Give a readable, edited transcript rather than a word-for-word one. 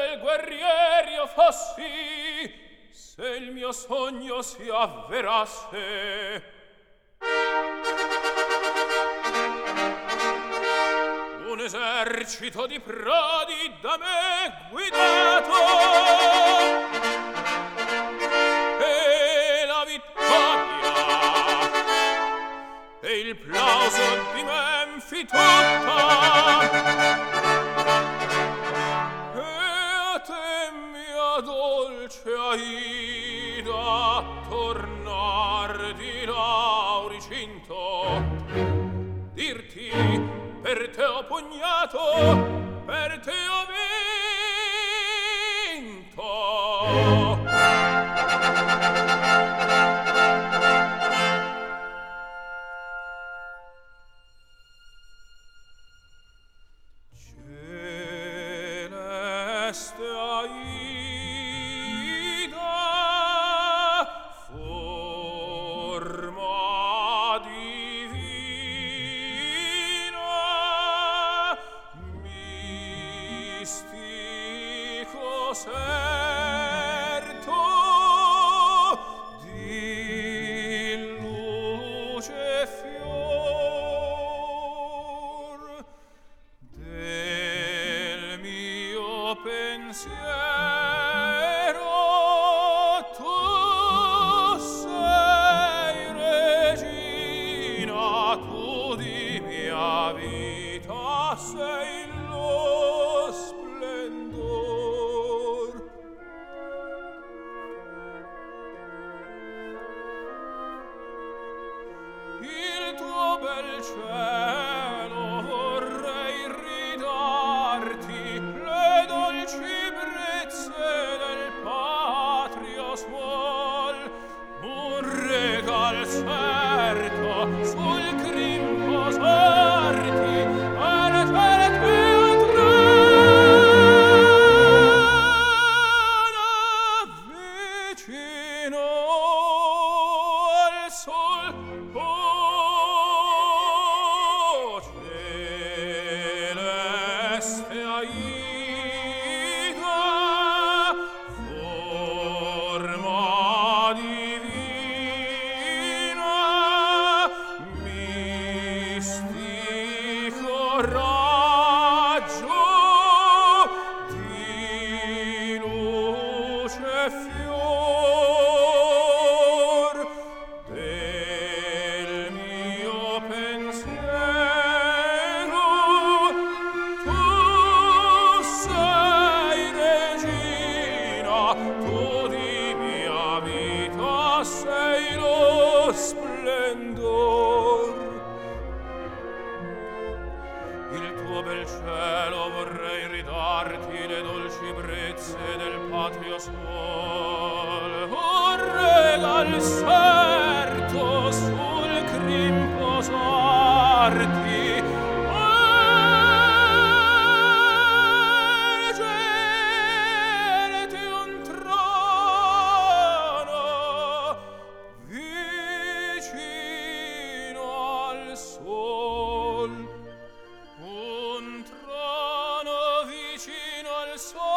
del guerrieri io fossi, se il mio sogno si avverasse. Un esercito di prodi da me guidato, e la vittoria e il plauso di Menfi tutta, e a te mia dolce Aida tornar di Lauricinto, dirti per te ho pugnato, per te ho vinto. Celeste Aida, forma divina, mistico serto di luce fior del mio pensiero, tu sei regina, tu di mia vita sei lo splendor. Il tuo bel cielo vorrei ridarti, le dolci brezze del patrio suol, un regal certo sul crin posarti, alle teatrana vicino al sol. Oh, celeste Aida, forma divina, mistico raggio di luce fior del mio pensiero, tu sei regina, tu di mia vita sei lo splendor. Il tuo bel cielo vorrei ridarti, le dolci brezze del patrio suol, un regal certo sul crin posarti, ergerti un trono vicino al sol, un trono vicino al sol.